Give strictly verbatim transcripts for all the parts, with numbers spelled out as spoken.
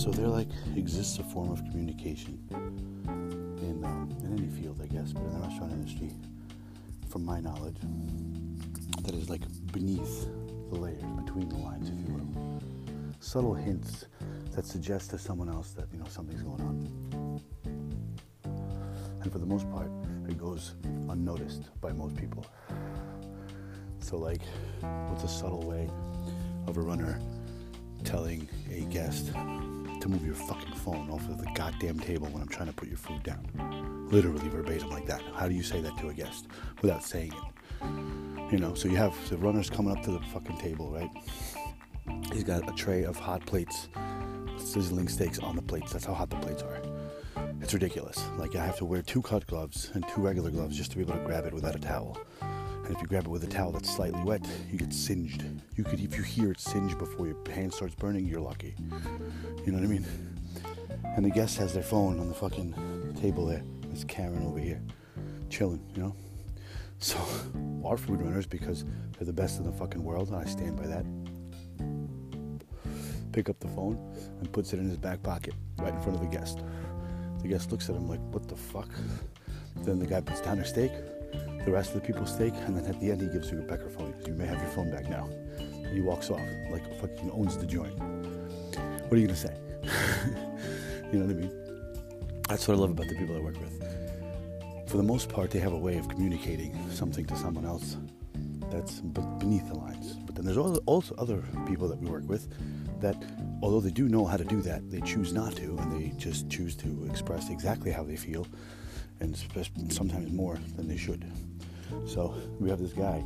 So there like exists a form of communication in um, in any field, I guess, but in the restaurant industry, from my knowledge, that is like beneath the layers, between the lines, if you will. Subtle hints that suggest to someone else that, you know, something's going on. And for the most part, it goes unnoticed by most people. So like, what's a subtle way of a runner telling a guest to move your fucking phone off of the goddamn table when I'm trying to put your food down? Literally verbatim like that. How do you say that to a guest without saying it? You know, so you have the runners coming up to the fucking table, right? He's got a tray of hot plates, sizzling steaks on the plates. That's how hot the plates are. It's ridiculous. Like, I have to wear two cut gloves and two regular gloves just to be able to grab it without a towel. And if you grab it with a towel that's slightly wet, you get singed. You could, if you hear it singe before your hand starts burning, you're lucky. You know what I mean? And the guest has their phone on the fucking table there. It's Karen over here, chilling, you know? So, our food runners, because they're the best in the fucking world, and I stand by that, pick up the phone and puts it in his back pocket, right in front of the guest. The guest looks at him like, what the fuck? Then the guy puts down their steak, the rest of the people's steak, and then at the end he gives you a Becker phone. You may have your phone back now. And he walks off like fucking owns the joint. What are you gonna say? You know what I mean? That's what I love about the people I work with. For the most part, they have a way of communicating something to someone else that's beneath the lines. But then there's also other people that we work with that, although they do know how to do that, they choose not to, and they just choose to express exactly how they feel, and sometimes more than they should. So we have this guy.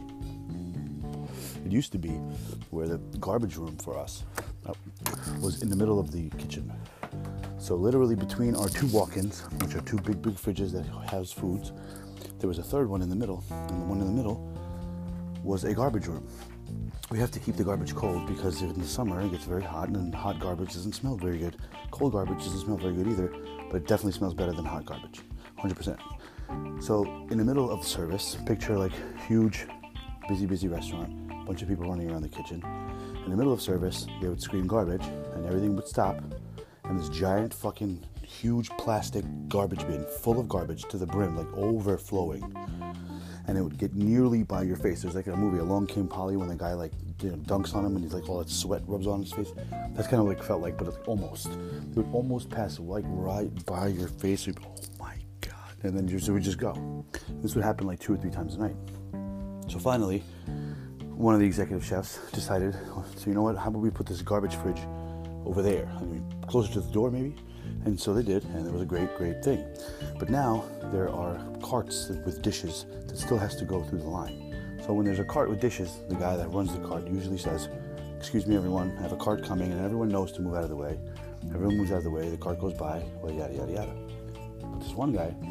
It used to be where the garbage room for us uh, was in the middle of the kitchen. So literally between our two walk-ins, which are two big, big fridges that house foods, there was a third one in the middle, and the one in the middle was a garbage room. We have to keep the garbage cold because in the summer it gets very hot, and hot garbage doesn't smell very good. Cold garbage doesn't smell very good either, but it definitely smells better than hot garbage, one hundred percent. So in the middle of the service, picture like huge, busy, busy restaurant, bunch of people running around the kitchen. In the middle of service, they would scream garbage, and everything would stop, and this giant fucking huge plastic garbage bin full of garbage to the brim, like overflowing. And it would get nearly by your face. There's like a movie, Along Came Polly, when the guy like, you know, dunks on him and he's like all that sweat rubs on his face. That's kind of like felt like, but it's almost. It would almost pass like right by your face. You'd be, oh my God. And then just, it would just go. This would happen like two or three times a night. So finally, one of the executive chefs decided, so you know what, how about we put this garbage fridge over there? I mean, closer to the door maybe? And so they did, and it was a great, great thing. But now there are carts with dishes that still has to go through the line. So when there's a cart with dishes, the guy that runs the cart usually says, excuse me everyone, I have a cart coming, and everyone knows to move out of the way. Everyone moves out of the way, the cart goes by, well, yada, yada, yada. But this one guy,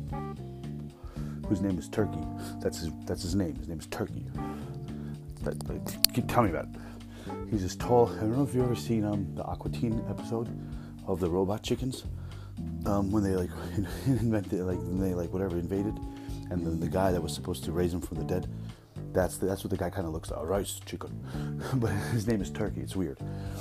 whose name is Turkey, that's his, that's his name, his name is Turkey. That, that, tell me about it. He's this tall, I don't know if you've ever seen um, the Aqua Teen episode of the robot chickens, um, when they like invented, like when they like whatever invaded, and then the guy that was supposed to raise them from the dead, that's the, that's what the guy kind of looks like, a rice chicken, but his name is Turkey. It's weird.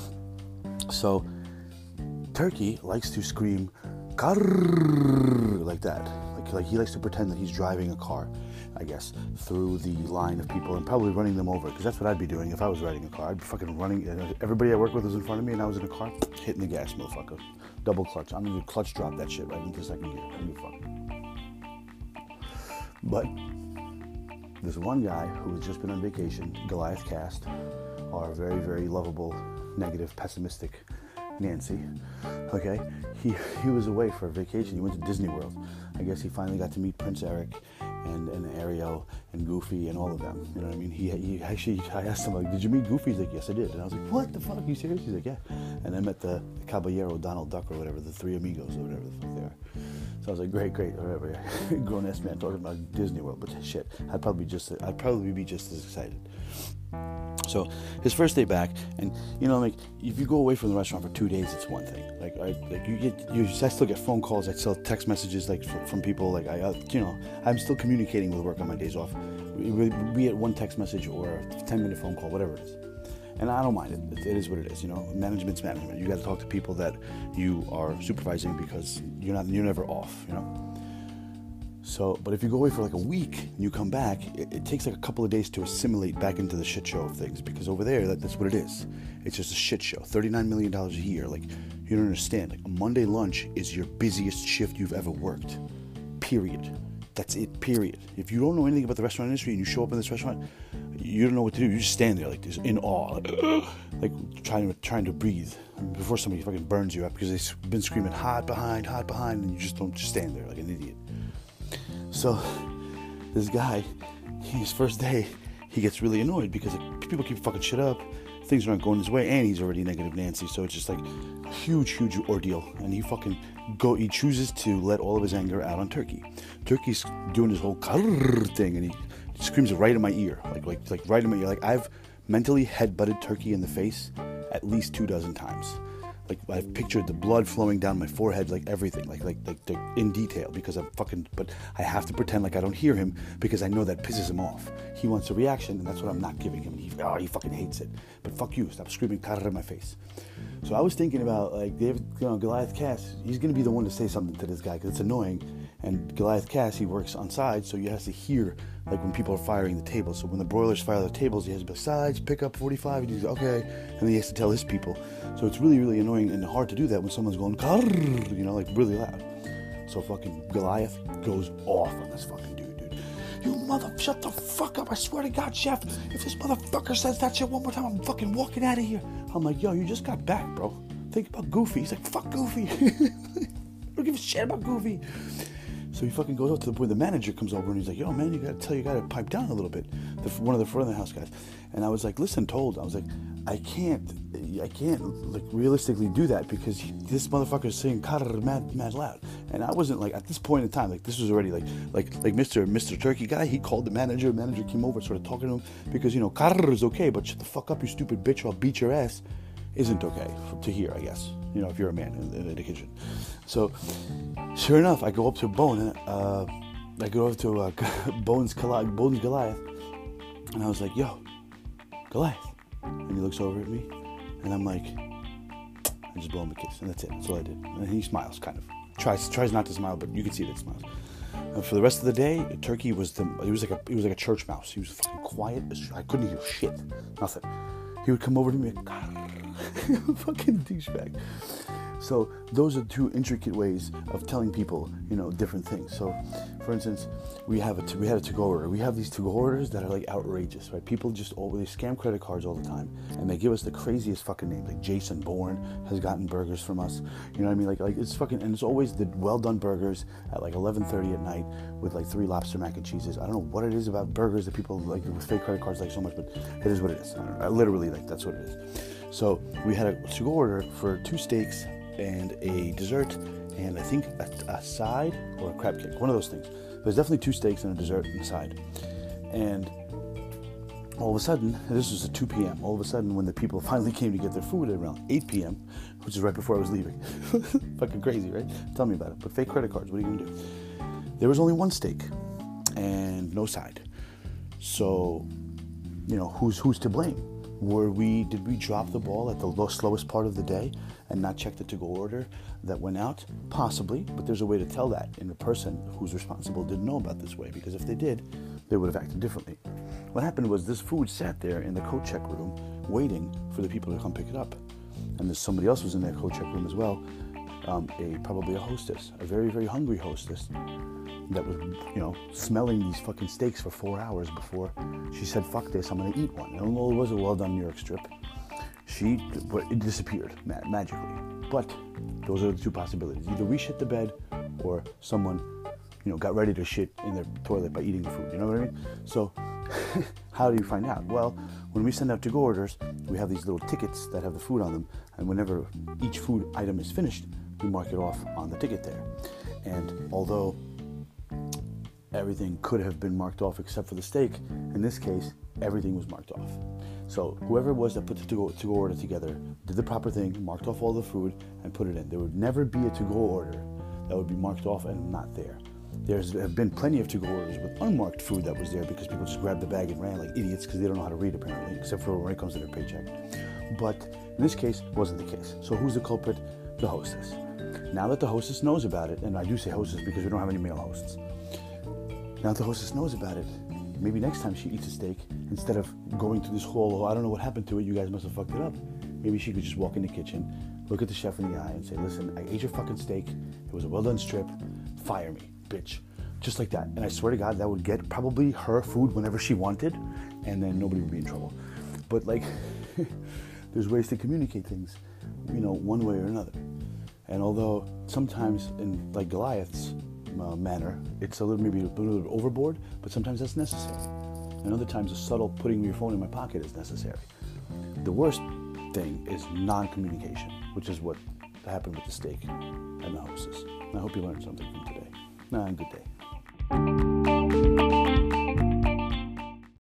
So Turkey likes to scream "Karrrr" like that, like like he likes to pretend that he's driving a car, I guess, through the line of people and probably running them over, because that's what I'd be doing if I was riding a car. I'd be fucking running. Everybody I work with was in front of me, and I was in a car, hitting the gas, motherfucker. Double clutch. I'm gonna clutch drop that shit right into second gear. I don't give a fuck. But this one guy who has just been on vacation, Goliath Cast, our very, very lovable, negative, pessimistic Nancy, okay, he he was away for a vacation. He went to Disney World. I guess he finally got to meet Prince Eric and, and Ariel and Goofy and all of them. You know what I mean? He he actually, I asked him, like, did you meet Goofy? He's like, yes, I did. And I was like, what the fuck? Are you serious? He's like, yeah. And I met the, the Caballero, Donald Duck or whatever, the Three Amigos or whatever the fuck they are. So I was like, great, great, whatever. Grown-ass man talking about Disney World, but shit, I'd probably just, I'd probably be just as excited. So his first day back, and you know, like if you go away from the restaurant for two days, it's one thing. Like, I, like you get, you, I still get phone calls, I still text messages, like from, from people. Like I, uh, you know, I'm still communicating with work on my days off, be it one text message or a ten minute phone call, whatever it is. And I don't mind it. It, it is what it is. You know, management's management. You got to talk to people that you are supervising because you're not, you're never off. You know. So, but if you go away for like a week and you come back, it, it takes like a couple of days to assimilate back into the shit show of things, because over there, that, that's what it is. It's just a shit show. thirty-nine million dollars a year. Like, you don't understand. Like, a Monday lunch is your busiest shift you've ever worked. Period. That's it, period. If you don't know anything about the restaurant industry and you show up in this restaurant, you don't know what to do. You just stand there like this, in awe, like, like trying to trying to breathe before somebody fucking burns you up because they've been screaming hot behind, hot behind, and you just don't just stand there like an idiot. So this guy, his first day, he gets really annoyed because like, people keep fucking shit up. Things aren't going his way, and he's already negative Nancy, so it's just like a huge, huge ordeal. And he fucking go. He chooses to let all of his anger out on Turkey. Turkey's doing his whole thing, and he screams it right in my ear, like like like right in my ear. Like I've mentally headbutted Turkey in the face at least two dozen times. Like I've pictured the blood flowing down my forehead, like everything, like like like, like in detail, because I'm fucking. But I have to pretend like I don't hear him because I know that pisses him off. He wants a reaction, and that's what I'm not giving him. He oh, he fucking hates it. But fuck you, stop screaming "Karr" in my face. So I was thinking about like David, you know, Goliath Cass. He's gonna be the one to say something to this guy because it's annoying. And Goliath Cass, he works on sides, so you have to hear like when people are firing the tables. So when the broilers fire the tables, he has to be sides, pick up forty-five, and he's okay, and then he has to tell his people. So it's really, really annoying and hard to do that when someone's going, "Karr," you know, like really loud. So fucking Goliath goes off on this fucking dude, dude. You mother, shut the fuck up! I swear to God, chef, if this motherfucker says that shit one more time, I'm fucking walking out of here. I'm like, yo, you just got back, bro. Think about Goofy. He's like, fuck Goofy. I don't give a shit about Goofy. So he fucking goes up to the point the manager comes over and he's like, yo, man, you got to tell you got to pipe down a little bit. The, one of the front of the house guys. And I was like, listen, told. I was like, I can't, I can't like realistically do that because he, this motherfucker is saying "Karr" mad, mad loud. And I wasn't like, at this point in time, like this was already like, like, like Mister Mister Turkey guy, he called the manager. The manager came over, started talking to him because, you know, "Karr" is okay, but shut the fuck up, you stupid bitch, or I'll beat your ass. Isn't okay for, to hear, I guess, you know, if you're a man in, in the kitchen. So, sure enough, I go up to Bone, and uh, I go over to uh, Bones, Goliath, Bones Goliath, and I was like, yo, Goliath. And he looks over at me, and I'm like, I just blow him a kiss, and that's it. That's all I did. And he smiles, kind of. Tries tries not to smile, but you can see that it smiles. And for the rest of the day, Turkey was the, he was like a, he was like a church mouse. He was fucking quiet. I couldn't hear shit, nothing. He would come over to me and fucking douchebag. So those are two intricate ways of telling people, you know, different things. So, for instance, we have a we had a to-go order. We have these to-go orders that are like outrageous, right? People just all, they scam credit cards all the time, and they give us the craziest fucking names. Like Jason Bourne has gotten burgers from us. You know what I mean? Like like it's fucking, and it's always the well-done burgers at like eleven thirty at night with like three lobster mac and cheeses. I don't know what it is about burgers that people like with fake credit cards like so much, but it is what it is. I don't know. I literally like that's what it is. So we had a to-go order for two steaks and a dessert, and I think a, a side or a crab cake, one of those things. There's definitely two steaks and a dessert and a side. And all of a sudden, this was at two p.m., all of a sudden when the people finally came to get their food at around eight p.m., which is right before I was leaving. Fucking crazy, right? Tell me about it. But fake credit cards, what are you going to do? There was only one steak and no side. So, you know, who's who's to blame? Were we, did we drop the ball at the low, slowest part of the day and not check the to-go order that went out? Possibly, but there's a way to tell that, and the person who's responsible didn't know about this way, because if they did, they would have acted differently. What happened was this food sat there in the coat check room waiting for the people to come pick it up. And there's somebody else was in that coat check room as well, um, a probably a hostess, a very, very hungry hostess, that was, you know, smelling these fucking steaks for four hours before she said, fuck this, I'm going to eat one. And although it was a well-done New York strip, she, but it disappeared ma- magically. But those are the two possibilities. Either we shit the bed or someone, you know, got ready to shit in their toilet by eating the food. You know what I mean? So how do you find out? Well, when we send out to-go orders, we have these little tickets that have the food on them. And whenever each food item is finished, we mark it off on the ticket there. And although everything could have been marked off except for the steak, in this case, everything was marked off. So whoever it was that put the to-go, to-go order together did the proper thing, marked off all the food, and put it in. There would never be a to-go order that would be marked off and not there. There's have been plenty of to-go orders with unmarked food that was there because people just grabbed the bag and ran like idiots because they don't know how to read apparently, except for when it comes to their paycheck. But in this case, it wasn't the case. So who's the culprit? The hostess. Now that the hostess knows about it, and I do say hostess because we don't have any male hosts. Now that the hostess knows about it, maybe next time she eats a steak, instead of going through this whole, oh, I don't know what happened to it, you guys must have fucked it up. Maybe she could just walk in the kitchen, look at the chef in the eye and say, listen, I ate your fucking steak. It was a well-done strip. Fire me, bitch. Just like that. And I swear to God, that would get probably her food whenever she wanted, and then nobody would be in trouble. But like, there's ways to communicate things, you know, one way or another. And although sometimes in like Goliath's uh, manner, it's a little maybe a little bit overboard, but sometimes that's necessary. And other times a subtle putting your phone in my pocket is necessary. The worst thing is non-communication, which is what happened with the steak and the hostess. And I hope you learned something from today. Nah, good day.